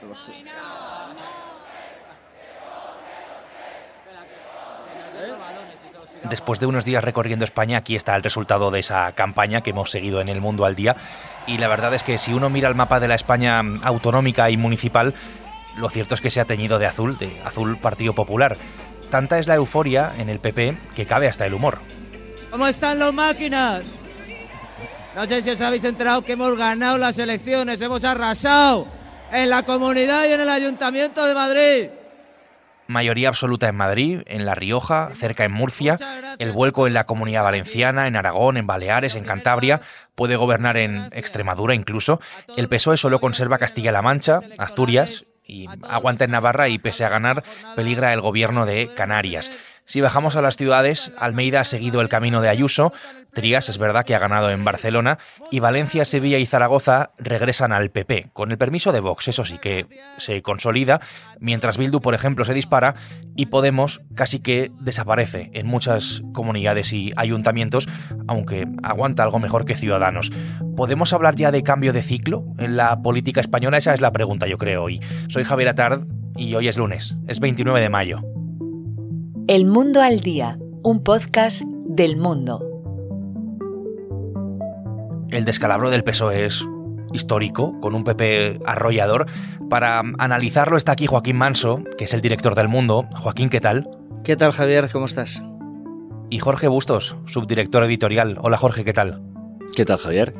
Después de unos días recorriendo España, aquí está el resultado de esa campaña que hemos seguido en El Mundo al Día. Y la verdad es que si uno mira el mapa de la España autonómica y municipal, lo cierto es que se ha teñido de azul Partido Popular. Tanta es la euforia en el PP que cabe hasta el humor. ¿Cómo están los máquinas? No sé si os habéis enterado que hemos ganado las elecciones, hemos arrasado en la Comunidad y en el Ayuntamiento de Madrid. Mayoría absoluta en Madrid, en La Rioja, cerca en Murcia, el vuelco en la Comunidad Valenciana, en Aragón, en Baleares, en Cantabria, puede gobernar en Extremadura incluso. El PSOE solo conserva Castilla-La Mancha, Asturias, y aguanta en Navarra y pese a ganar, peligra el gobierno de Canarias. Si bajamos a las ciudades, Almeida ha seguido el camino de Ayuso, Trías es verdad que ha ganado en Barcelona, y Valencia, Sevilla y Zaragoza regresan al PP, con el permiso de Vox, eso sí que se consolida, mientras Bildu, por ejemplo, se dispara y Podemos casi que desaparece en muchas comunidades y ayuntamientos, aunque aguanta algo mejor que Ciudadanos. ¿Podemos hablar ya de cambio de ciclo en la política española? Esa es la pregunta, yo creo, hoy. Soy Javier Atard y hoy es lunes, es 29 de mayo. El Mundo al Día, un podcast del Mundo. El descalabro del PSOE es histórico, con un PP arrollador. Para analizarlo está aquí Joaquín Manso, que es el director del Mundo. Joaquín, ¿qué tal? ¿Qué tal, Javier? ¿Cómo estás? Y Jorge Bustos, subdirector editorial. Hola, Jorge, ¿qué tal? ¿Qué tal, Javier?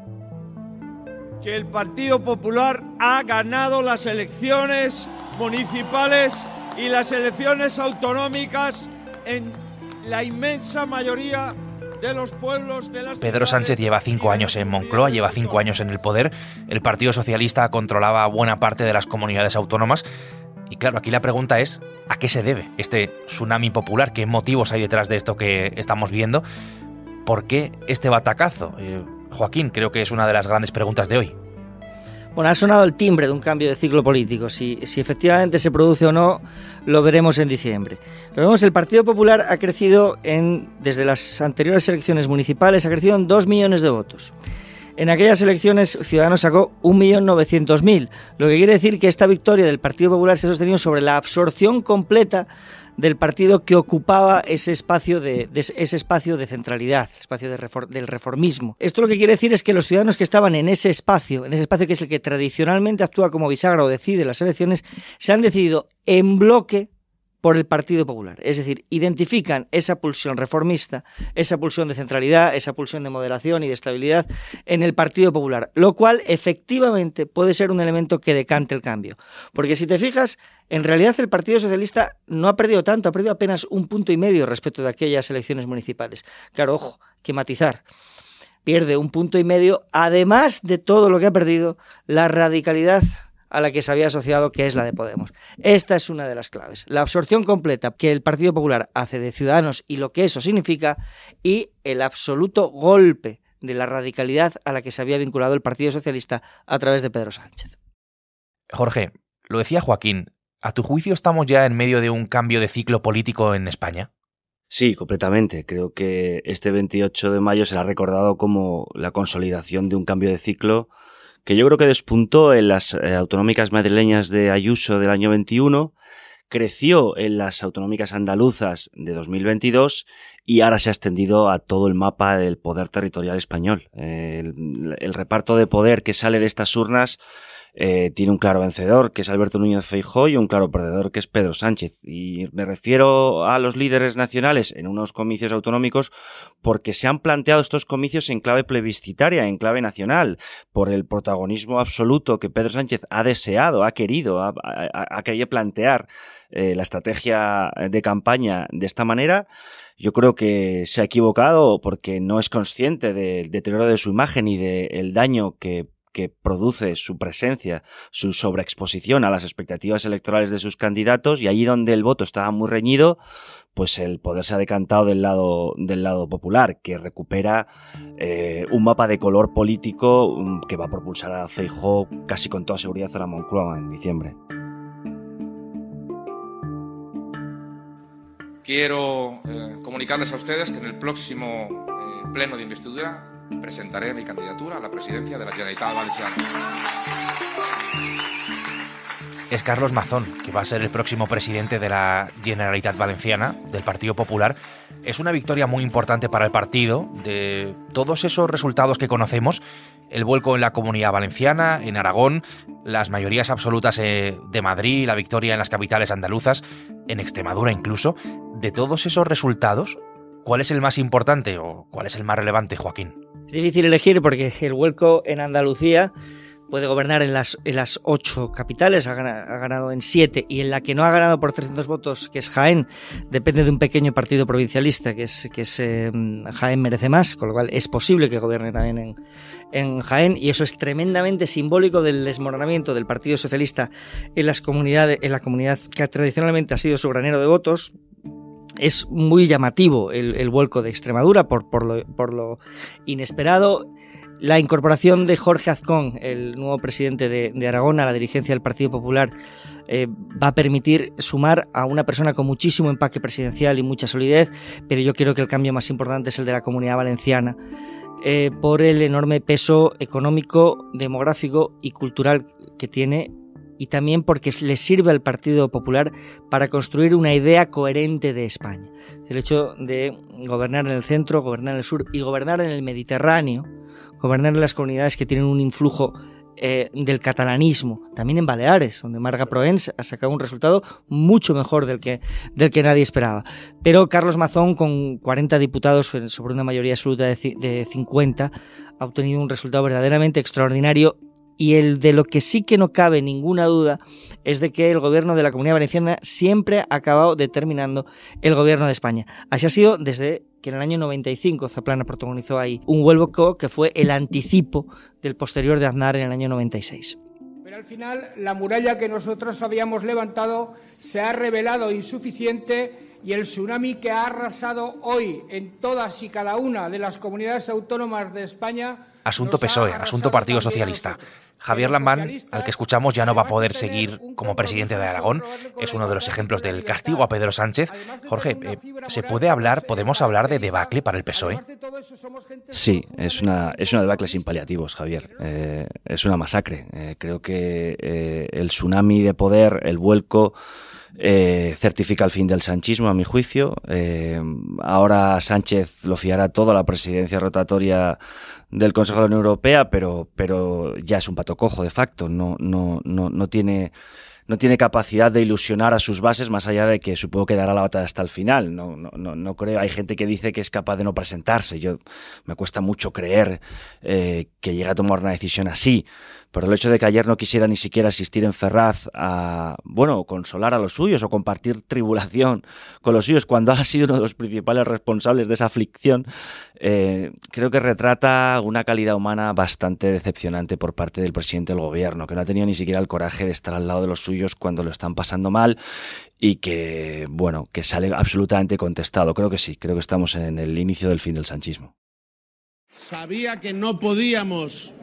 Que el Partido Popular ha ganado las elecciones municipales y las elecciones autonómicas en la inmensa mayoría de los pueblos de las... Pedro Sánchez lleva 5 años en Moncloa, lleva 5 años en el poder. El Partido Socialista controlaba buena parte de las comunidades autónomas. Y claro, aquí la pregunta es, ¿a qué se debe este tsunami popular? ¿Qué motivos hay detrás de esto que estamos viendo? ¿Por qué este batacazo? Joaquín, creo que es una de las grandes preguntas de hoy. Bueno, ha sonado el timbre de un cambio de ciclo político. Si efectivamente se produce o no, lo veremos en diciembre. Lo vemos, el Partido Popular ha crecido desde las anteriores elecciones municipales, ha crecido en 2 millones de votos. En aquellas elecciones Ciudadanos sacó 1.900.000, lo que quiere decir que esta victoria del Partido Popular se ha sostenido sobre la absorción completa del partido que ocupaba ese espacio de centralidad, el espacio del reformismo. Esto lo que quiere decir es que los ciudadanos que estaban en ese espacio que es el que tradicionalmente actúa como bisagra o decide las elecciones, se han decidido en bloque por el Partido Popular. Es decir, identifican esa pulsión reformista, esa pulsión de centralidad, esa pulsión de moderación y de estabilidad en el Partido Popular, lo cual efectivamente puede ser un elemento que decante el cambio. Porque si te fijas, en realidad el Partido Socialista no ha perdido tanto, ha perdido apenas 1,5 puntos respecto de aquellas elecciones municipales. Claro, ojo, que matizar. Pierde 1,5 puntos, además de todo lo que ha perdido, la radicalidad a la que se había asociado, que es la de Podemos. Esta es una de las claves. La absorción completa que el Partido Popular hace de Ciudadanos y lo que eso significa, y el absoluto golpe de la radicalidad a la que se había vinculado el Partido Socialista a través de Pedro Sánchez. Jorge, lo decía Joaquín, ¿a tu juicio estamos ya en medio de un cambio de ciclo político en España? Sí, completamente. Creo que este 28 de mayo será recordado como la consolidación de un cambio de ciclo que yo creo que despuntó en las autonómicas madrileñas de Ayuso del año 21, creció en las autonómicas andaluzas de 2022 y ahora se ha extendido a todo el mapa del poder territorial español. El reparto de poder que sale de estas urnas tiene un claro vencedor, que es Alberto Núñez Feijóo, y un claro perdedor, que es Pedro Sánchez. Y me refiero a los líderes nacionales en unos comicios autonómicos porque se han planteado estos comicios en clave plebiscitaria, en clave nacional, por el protagonismo absoluto que Pedro Sánchez ha deseado, ha querido, ha querido plantear la estrategia de campaña de esta manera. Yo creo que se ha equivocado porque no es consciente del deterioro de su imagen y del daño que produce su presencia, su sobreexposición a las expectativas electorales de sus candidatos, y allí donde el voto estaba muy reñido, pues el poder se ha decantado del lado popular, que recupera un mapa de color político que va a propulsar a Feijóo casi con toda seguridad a la Moncloa en diciembre. Quiero comunicarles a ustedes que en el próximo pleno de investidura presentaré mi candidatura a la presidencia de la Generalitat Valenciana. es Carlos Mazón, que va a ser el próximo presidente de la Generalitat Valenciana, del Partido Popular. Es una victoria muy importante para el partido. De todos esos resultados que conocemos, el vuelco en la Comunidad Valenciana, en Aragón, las mayorías absolutas de Madrid, la victoria en las capitales andaluzas, en Extremadura incluso, de todos esos resultados, ¿cuál es el más importante o cuál es el más relevante, Joaquín? Es difícil elegir porque el vuelco en Andalucía puede gobernar en las 8 capitales, ha ganado en 7, y en la que no ha ganado por 300 votos, que es Jaén, depende de un pequeño partido provincialista, que es Jaén Merece Más, con lo cual es posible que gobierne también en Jaén, y eso es tremendamente simbólico del desmoronamiento del Partido Socialista en la comunidad que tradicionalmente ha sido su granero de votos. Es muy llamativo el vuelco de Extremadura por lo inesperado. La incorporación de Jorge Azcón, el nuevo presidente de Aragón, a la dirigencia del Partido Popular, va a permitir sumar a una persona con muchísimo empaque presidencial y mucha solidez, pero yo creo que el cambio más importante es el de la Comunidad Valenciana, por el enorme peso económico, demográfico y cultural que tiene, y también porque le sirve al Partido Popular para construir una idea coherente de España. El hecho de gobernar en el centro, gobernar en el sur y gobernar en el Mediterráneo, gobernar en las comunidades que tienen un influjo del catalanismo, también en Baleares, donde Marga Proens ha sacado un resultado mucho mejor del que nadie esperaba. Pero Carlos Mazón, con 40 diputados sobre una mayoría absoluta de 50, ha obtenido un resultado verdaderamente extraordinario. Y el de lo que sí que no cabe ninguna duda es de que el gobierno de la Comunidad Valenciana siempre ha acabado determinando el gobierno de España. Así ha sido desde que en el año 95 Zaplana protagonizó ahí un vuelco que fue el anticipo del posterior de Aznar en el año 96. Pero al final la muralla que nosotros habíamos levantado se ha revelado insuficiente y el tsunami que ha arrasado hoy en todas y cada una de las comunidades autónomas de España. Asunto PSOE, asunto Partido Socialista. Javier Lambán, al que escuchamos, ya no va a poder seguir como presidente de Aragón. Es uno de los ejemplos del castigo a Pedro Sánchez. Jorge, podemos hablar de debacle para el PSOE? Sí, es una debacle sin paliativos, Javier. Es una masacre. Creo que el tsunami de poder, el vuelco, certifica el fin del sanchismo, a mi juicio. Ahora Sánchez lo fiará todo a la presidencia rotatoria del Consejo de la Unión Europea, pero ya es un pato cojo de facto. No tiene capacidad de ilusionar a sus bases, más allá de que supongo que dará la batalla hasta el final. No creo. Hay gente que dice que es capaz de no presentarse. Me cuesta mucho creer que llegue a tomar una decisión así. Pero el hecho de que ayer no quisiera ni siquiera asistir en Ferraz a, consolar a los suyos o compartir tribulación con los suyos cuando ha sido uno de los principales responsables de esa aflicción, creo que retrata una calidad humana bastante decepcionante por parte del presidente del gobierno, que no ha tenido ni siquiera el coraje de estar al lado de los suyos cuando lo están pasando mal y que sale absolutamente contestado. Creo que sí, creo que estamos en el inicio del fin del sanchismo. Sabía que no podíamos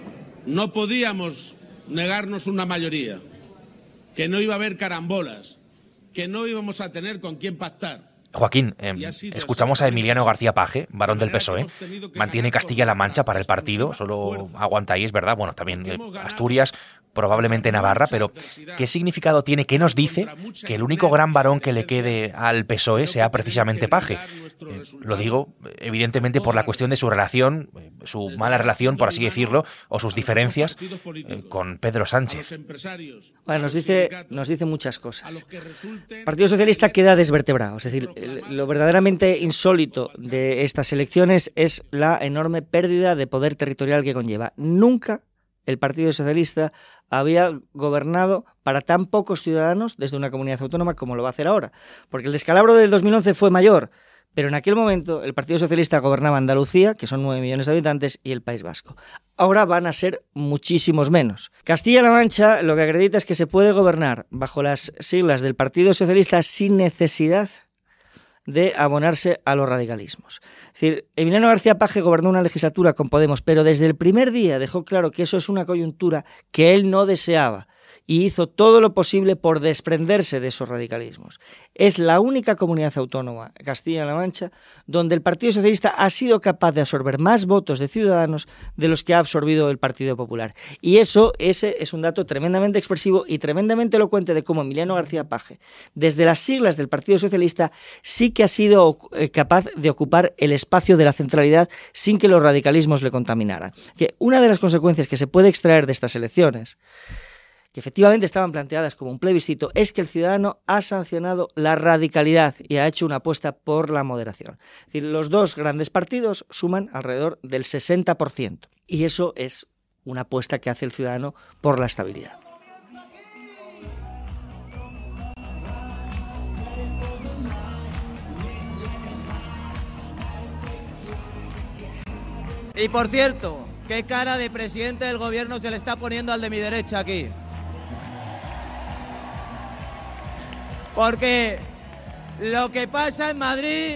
negarnos una mayoría, que no iba a haber carambolas, que no íbamos a tener con quién pactar. Joaquín, escuchamos a Emiliano García Paje, varón del PSOE, mantiene Castilla-La Mancha para el partido, solo aguanta ahí, es verdad, también Asturias, probablemente Navarra, pero ¿qué significado tiene, qué nos dice que el único gran varón que le quede al PSOE sea precisamente Paje? Lo digo, evidentemente, por la cuestión de su relación, su mala relación, por así decirlo, o sus diferencias con Pedro Sánchez. Bueno, nos dice muchas cosas. El Partido Socialista queda desvertebrado, es decir, lo verdaderamente insólito de estas elecciones es la enorme pérdida de poder territorial que conlleva. Nunca el Partido Socialista había gobernado para tan pocos ciudadanos desde una comunidad autónoma como lo va a hacer ahora, porque el descalabro del 2011 fue mayor, pero en aquel momento el Partido Socialista gobernaba Andalucía, que son 9 millones de habitantes, y el País Vasco. Ahora van a ser muchísimos menos. Castilla-La Mancha lo que acredita es que se puede gobernar bajo las siglas del Partido Socialista sin necesidad de abonarse a los radicalismos. Es decir, Emiliano García Paje gobernó una legislatura con Podemos, pero desde el primer día dejó claro que eso es una coyuntura que él no deseaba y hizo todo lo posible por desprenderse de esos radicalismos. Es la única comunidad autónoma, Castilla-La Mancha, donde el Partido Socialista ha sido capaz de absorber más votos de Ciudadanos de los que ha absorbido el Partido Popular. Y ese es un dato tremendamente expresivo y tremendamente elocuente de cómo Emiliano García Paje, desde las siglas del Partido Socialista, sí que ha sido capaz de ocupar el espacio de la centralidad sin que los radicalismos le contaminaran. Que una de las consecuencias que se puede extraer de estas elecciones, que efectivamente estaban planteadas como un plebiscito, es que el ciudadano ha sancionado la radicalidad y ha hecho una apuesta por la moderación. Es decir, los dos grandes partidos suman alrededor del 60%, y eso es una apuesta que hace el ciudadano por la estabilidad. Y por cierto, ¿qué cara de presidente del gobierno se le está poniendo al de mi derecha aquí? Porque lo que pasa en Madrid...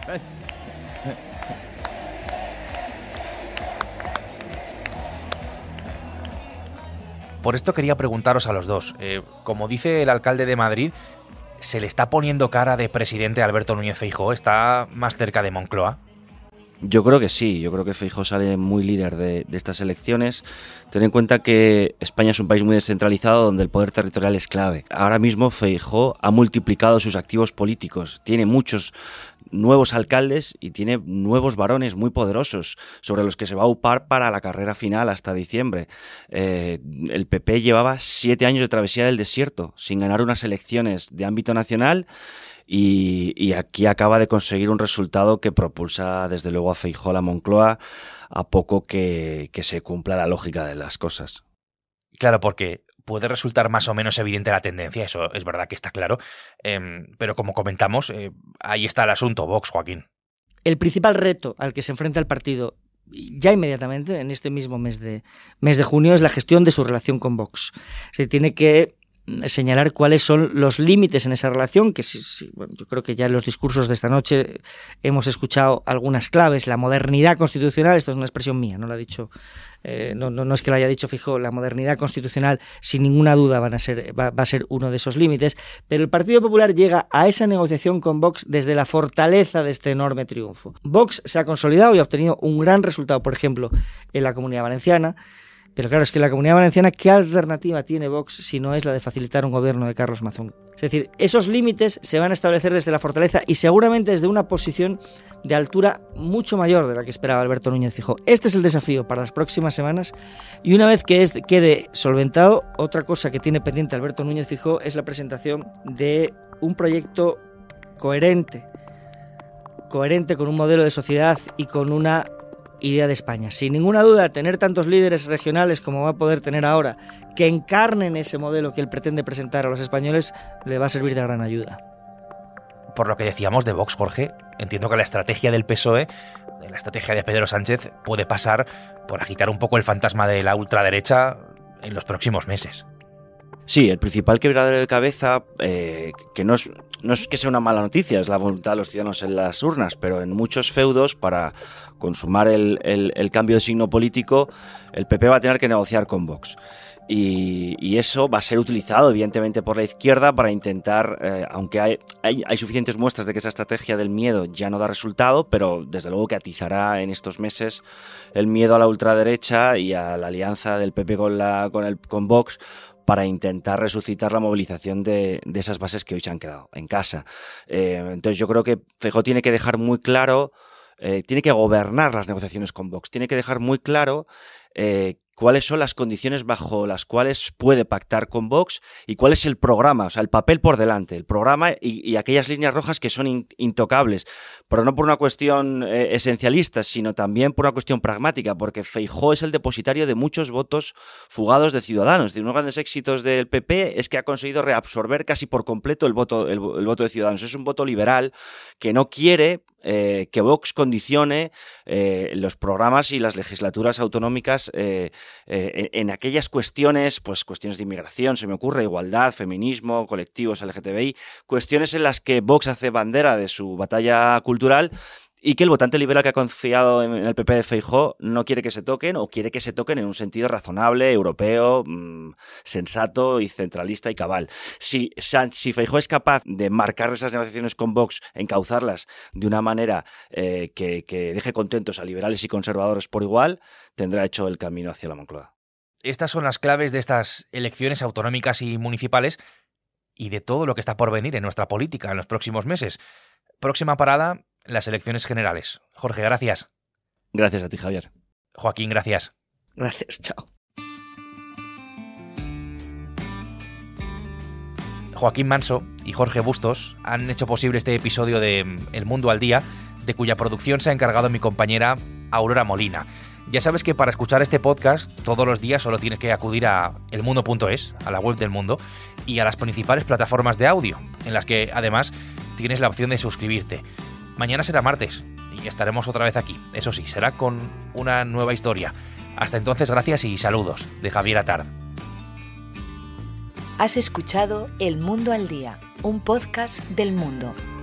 Por esto quería preguntaros a los dos. Como dice el alcalde de Madrid, ¿se le está poniendo cara de presidente a Alberto Núñez Feijóo? ¿Está más cerca de Moncloa? Yo creo que sí, yo creo que Feijóo sale muy líder de estas elecciones. Ten en cuenta que España es un país muy descentralizado donde el poder territorial es clave. Ahora mismo Feijóo ha multiplicado sus activos políticos, tiene muchos nuevos alcaldes y tiene nuevos varones muy poderosos sobre los que se va a upar para la carrera final hasta diciembre. El PP llevaba 7 años de travesía del desierto sin ganar unas elecciones de ámbito nacional. Y aquí acaba de conseguir un resultado que propulsa desde luego a Feijóo a la Moncloa a poco que se cumpla la lógica de las cosas. Claro, porque puede resultar más o menos evidente la tendencia, eso es verdad que está claro, pero como comentamos, ahí está el asunto, Vox, Joaquín. El principal reto al que se enfrenta el partido ya inmediatamente, en este mismo mes de junio, es la gestión de su relación con Vox. Se tiene que señalar cuáles son los límites en esa relación, que bueno, yo creo que ya en los discursos de esta noche hemos escuchado algunas claves. La modernidad constitucional, esto es una expresión mía, no la ha dicho, no es que la haya dicho Feijóo, la modernidad constitucional sin ninguna duda va a ser uno de esos límites, pero el Partido Popular llega a esa negociación con Vox desde la fortaleza de este enorme triunfo. Vox se ha consolidado y ha obtenido un gran resultado, por ejemplo, en la Comunidad Valenciana. Pero claro, es que en la Comunidad Valenciana, ¿qué alternativa tiene Vox si no es la de facilitar un gobierno de Carlos Mazón? Es decir, esos límites se van a establecer desde la fortaleza y seguramente desde una posición de altura mucho mayor de la que esperaba Alberto Núñez Feijóo. Este es el desafío para las próximas semanas, y una vez que quede solventado, otra cosa que tiene pendiente Alberto Núñez Feijóo es la presentación de un proyecto coherente con un modelo de sociedad y con una idea de España. Sin ninguna duda, tener tantos líderes regionales como va a poder tener ahora, que encarnen ese modelo que él pretende presentar a los españoles, le va a servir de gran ayuda. Por lo que decíamos de Vox, Jorge, entiendo que la estrategia del PSOE, la estrategia de Pedro Sánchez, puede pasar por agitar un poco el fantasma de la ultraderecha en los próximos meses. Sí, el principal quebradero de cabeza, que no es que sea una mala noticia, es la voluntad de los ciudadanos en las urnas, pero en muchos feudos, para consumar el cambio de signo político, el PP va a tener que negociar con Vox. Y eso va a ser utilizado evidentemente por la izquierda para intentar, aunque hay suficientes muestras de que esa estrategia del miedo ya no da resultado, pero desde luego que atizará en estos meses el miedo a la ultraderecha y a la alianza del PP con Vox, para intentar resucitar la movilización de esas bases que hoy se han quedado en casa. Entonces yo creo que Feijóo tiene que dejar muy claro, tiene que gobernar las negociaciones con Vox, tiene que dejar muy claro cuáles son las condiciones bajo las cuales puede pactar con Vox y cuál es el programa, o sea, el papel por delante, el programa y aquellas líneas rojas que son intocables, pero no por una cuestión esencialista, sino también por una cuestión pragmática, porque Feijóo es el depositario de muchos votos fugados de Ciudadanos. De unos grandes éxitos del PP es que ha conseguido reabsorber casi por completo el voto de Ciudadanos. Es un voto liberal que no quiere que Vox condicione los programas y las legislaturas autonómicas en aquellas cuestiones, pues cuestiones de inmigración, se me ocurre, igualdad, feminismo, colectivos LGTBI, cuestiones en las que Vox hace bandera de su batalla cultural y que el votante liberal que ha confiado en el PP de Feijóo no quiere que se toquen, o quiere que se toquen en un sentido razonable, europeo, sensato y centralista y cabal. Si Feijóo es capaz de marcar esas negociaciones con Vox, encauzarlas de una manera que deje contentos a liberales y conservadores por igual, tendrá hecho el camino hacia la Moncloa. Estas son las claves de estas elecciones autonómicas y municipales y de todo lo que está por venir en nuestra política en los próximos meses. Próxima parada, las elecciones generales. Jorge, gracias. Gracias a ti, Javier. Joaquín, gracias. Gracias, chao. Joaquín Manso y Jorge Bustos han hecho posible este episodio de El Mundo al Día, de cuya producción se ha encargado mi compañera Aurora Molina. Ya sabes que para escuchar este podcast todos los días solo tienes que acudir a elmundo.es, a la web del Mundo, y a las principales plataformas de audio, en las que además tienes la opción de suscribirte. Mañana será martes y estaremos otra vez aquí. Eso sí, será con una nueva historia. Hasta entonces, gracias y saludos de Javier Atard. Has escuchado El Mundo al Día, un podcast del Mundo.